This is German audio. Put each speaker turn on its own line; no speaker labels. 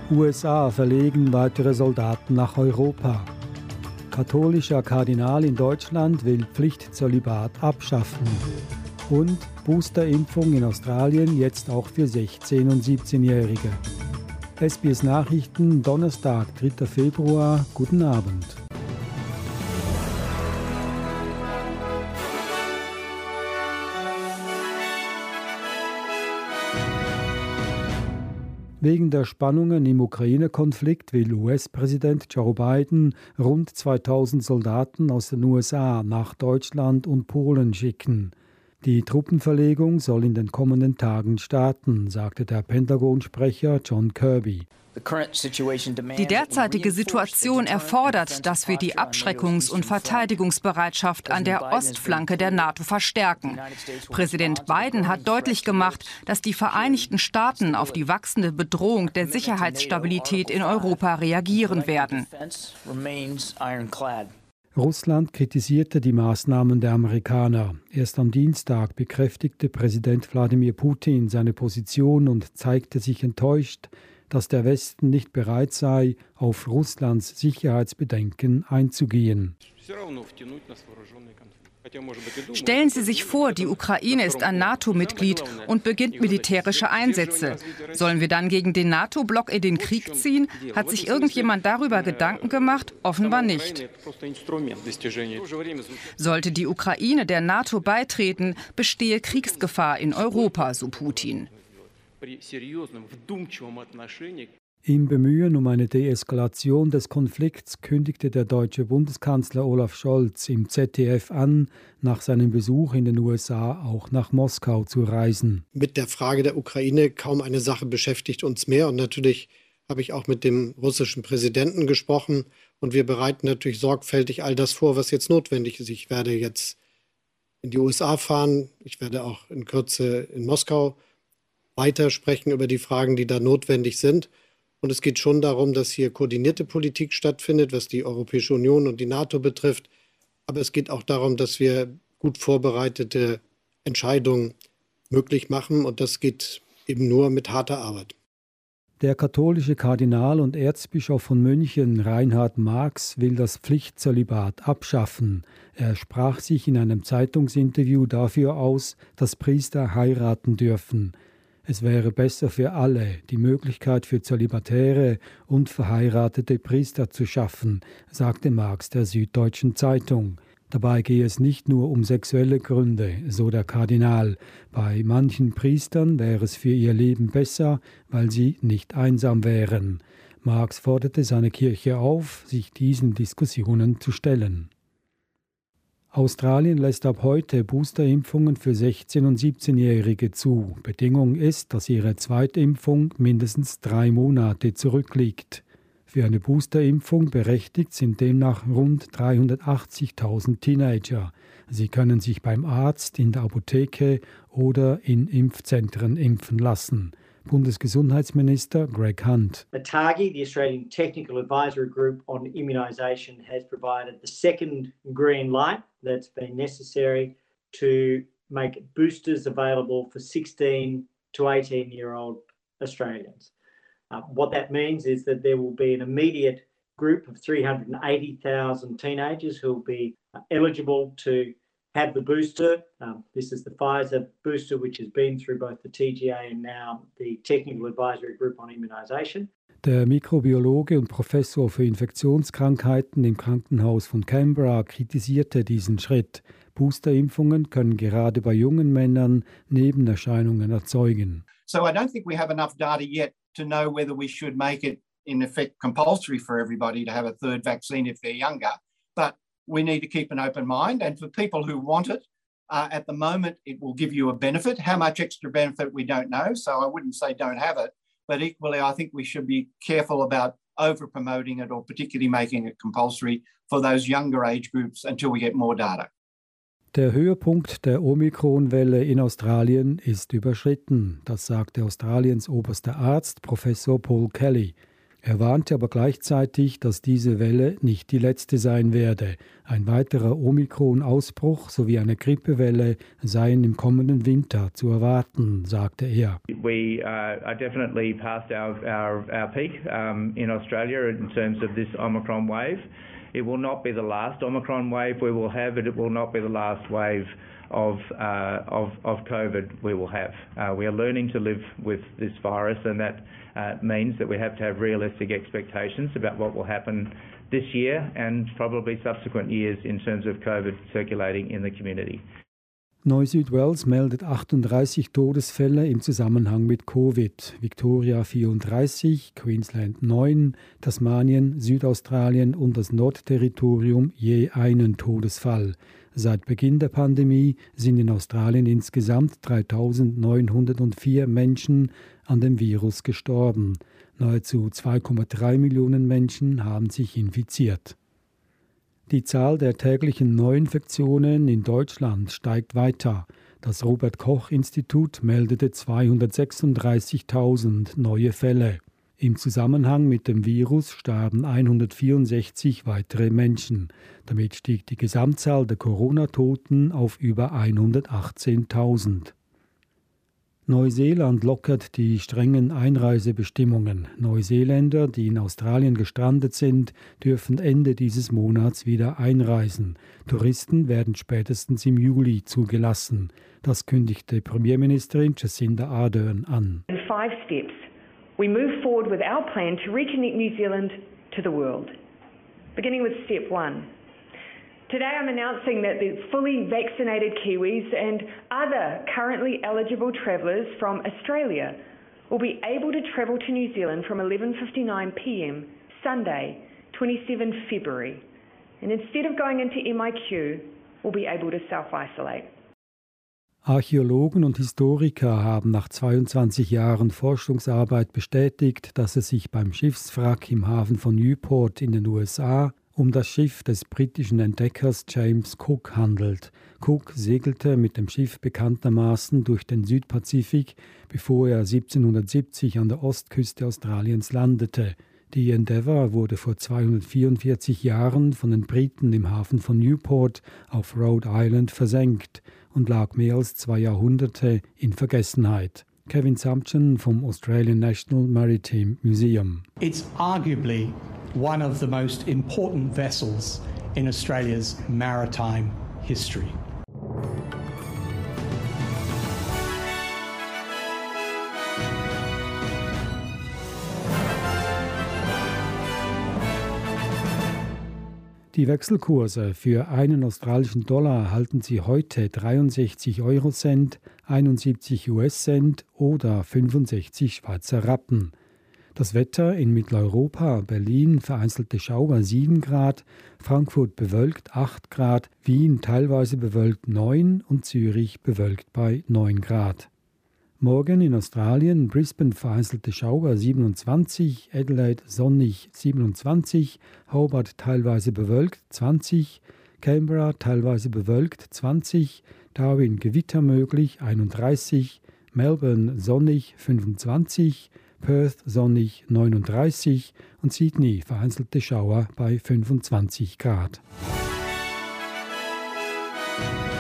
USA verlegen weitere Soldaten nach Europa. Katholischer Kardinal in Deutschland will Pflichtzölibat abschaffen. Und Boosterimpfung in Australien jetzt auch für 16- und 17-Jährige. SBS Nachrichten, Donnerstag, 3. Februar. Guten Abend. Wegen der Spannungen im Ukraine-Konflikt will US-Präsident Joe Biden rund 2000 Soldaten aus den USA nach Deutschland und Polen schicken. Die Truppenverlegung soll in den kommenden Tagen starten, sagte der Pentagon-Sprecher John Kirby.
Die derzeitige Situation erfordert, dass wir die Abschreckungs- und Verteidigungsbereitschaft an der Ostflanke der NATO verstärken. Präsident Biden hat deutlich gemacht, dass die Vereinigten Staaten auf die wachsende Bedrohung der Sicherheitsstabilität in Europa reagieren werden.
Russland kritisierte die Maßnahmen der Amerikaner. Erst am Dienstag bekräftigte Präsident Wladimir Putin seine Position und zeigte sich enttäuscht, dass der Westen nicht bereit sei, auf Russlands Sicherheitsbedenken einzugehen.
Stellen Sie sich vor, die Ukraine ist ein NATO-Mitglied und beginnt militärische Einsätze. Sollen wir dann gegen den NATO-Block in den Krieg ziehen? Hat sich irgendjemand darüber Gedanken gemacht? Offenbar nicht. Sollte die Ukraine der NATO beitreten, bestehe Kriegsgefahr in Europa, so Putin.
Im Bemühen um eine Deeskalation des Konflikts kündigte der deutsche Bundeskanzler Olaf Scholz im ZDF an, nach seinem Besuch in den USA auch nach Moskau zu reisen.
Mit der Frage der Ukraine kaum eine Sache beschäftigt uns mehr. Und natürlich habe ich auch mit dem russischen Präsidenten gesprochen. Und wir bereiten natürlich sorgfältig all das vor, was jetzt notwendig ist. Ich werde jetzt in die USA fahren. Ich werde auch in Kürze in Moskau weiter sprechen über die Fragen, die da notwendig sind. Und es geht schon darum, dass hier koordinierte Politik stattfindet, was die Europäische Union und die NATO betrifft. Aber es geht auch darum, dass wir gut vorbereitete Entscheidungen möglich machen. Und das geht eben nur mit harter Arbeit.
Der katholische Kardinal und Erzbischof von München, Reinhard Marx, will das Pflichtzölibat abschaffen. Er sprach sich in einem Zeitungsinterview dafür aus, dass Priester heiraten dürfen. Es wäre besser für alle, die Möglichkeit für zölibatäre und verheiratete Priester zu schaffen, sagte Marx der Süddeutschen Zeitung. Dabei gehe es nicht nur um sexuelle Gründe, so der Kardinal. Bei manchen Priestern wäre es für ihr Leben besser, weil sie nicht einsam wären. Marx forderte seine Kirche auf, sich diesen Diskussionen zu stellen. Australien lässt ab heute Boosterimpfungen für 16- und 17-Jährige zu. Bedingung ist, dass ihre Zweitimpfung mindestens 3 Monate zurückliegt. Für eine Boosterimpfung berechtigt sind demnach rund 380.000 Teenager. Sie können sich beim Arzt, in der Apotheke oder in Impfzentren impfen lassen. Bundesgesundheitsminister Greg Hunt.
ATAGI, the Australian Technical Advisory Group on Immunisation, has provided the second green light that's been necessary to make boosters available for 16 to 18-year-old Australians. What that means is that there will be an immediate group of 380,000 teenagers who will be eligible to have the booster. This is the Pfizer booster, which has been through both the TGA and now the Technical Advisory Group on Immunisation.
Der Mikrobiologe und Professor für Infektionskrankheiten im Krankenhaus von Canberra kritisierte diesen Schritt. Boosterimpfungen können gerade bei jungen Männern Nebenerscheinungen erzeugen.
So I don't think we have enough data yet to know whether we should make it in effect compulsory for everybody to have a third vaccine if they're younger. But we need to keep an open mind. And for people who want it, at the moment, it will give you a benefit. How much extra benefit, we don't know. So I wouldn't say don't have it. But equally, I think we should be careful about over-promoting it or particularly making it compulsory for those younger age groups until we get more data.
Der Höhepunkt der Omikron-Welle in Australien ist überschritten. Das sagte Australiens oberster Arzt, Professor Paul Kelly. Er warnte aber gleichzeitig, dass diese Welle nicht die letzte sein werde. Ein weiterer Omikron-Ausbruch sowie eine Grippewelle seien im kommenden Winter zu erwarten, sagte er.
We are definitely past our peak in Australia in terms of this Omicron wave. It will not be the last Omicron wave we will have, and it will not be the last wave of COVID we will have. We are learning to live with this virus, and that means that we have to have realistic expectations about what will happen this year and probably subsequent years in terms of COVID circulating in the community.
Neu-Südwales meldet 38 Todesfälle im Zusammenhang mit Covid. Victoria 34, Queensland 9, Tasmanien, Südaustralien und das Nordterritorium je einen Todesfall. Seit Beginn der Pandemie sind in Australien insgesamt 3.904 Menschen an dem Virus gestorben. Nahezu 2,3 Millionen Menschen haben sich infiziert. Die Zahl der täglichen Neuinfektionen in Deutschland steigt weiter. Das Robert-Koch-Institut meldete 236.000 neue Fälle. Im Zusammenhang mit dem Virus starben 164 weitere Menschen. Damit stieg die Gesamtzahl der Corona-Toten auf über 118.000. Neuseeland lockert die strengen Einreisebestimmungen. Neuseeländer, die in Australien gestrandet sind, dürfen Ende dieses Monats wieder einreisen. Touristen werden spätestens im Juli zugelassen. Das kündigte Premierministerin Jacinda Ardern an.
In 5 steps, we move forward with our plan to reconnect New Zealand to the world. Beginning with step 1. Today I'm announcing that the fully vaccinated Kiwis and other currently eligible travellers from Australia will be able to travel to New Zealand from 11:59 p.m. Sunday, 27 February. And instead of going into MIQ, will be able to self-isolate.
Archäologen und Historiker haben nach 22 Jahren Forschungsarbeit bestätigt, dass es sich beim Schiffswrack im Hafen von Newport in den USA um das Schiff des britischen Entdeckers James Cook handelt. Cook segelte mit dem Schiff bekanntermaßen durch den Südpazifik, bevor er 1770 an der Ostküste Australiens landete. Die Endeavour wurde vor 244 Jahren von den Briten im Hafen von Newport auf Rhode Island versenkt und lag mehr als 2 Jahrhunderte in Vergessenheit. Kevin Sumption vom Australian National Maritime Museum.
It's arguably one of the most important vessels in Australia's maritime history.
Die Wechselkurse für einen australischen Dollar halten Sie heute 63 Eurocent, 71 US-Cent oder 65 Schweizer Rappen. Das Wetter in Mitteleuropa: Berlin vereinzelte Schauer 7 Grad, Frankfurt bewölkt 8 Grad, Wien teilweise bewölkt 9 und Zürich bewölkt bei 9 Grad. Morgen in Australien: Brisbane vereinzelte Schauer 27, Adelaide sonnig 27, Hobart teilweise bewölkt 20, Canberra teilweise bewölkt 20, Darwin Gewitter möglich 31, Melbourne sonnig 25, Perth sonnig 39 und Sydney vereinzelte Schauer bei 25 Grad.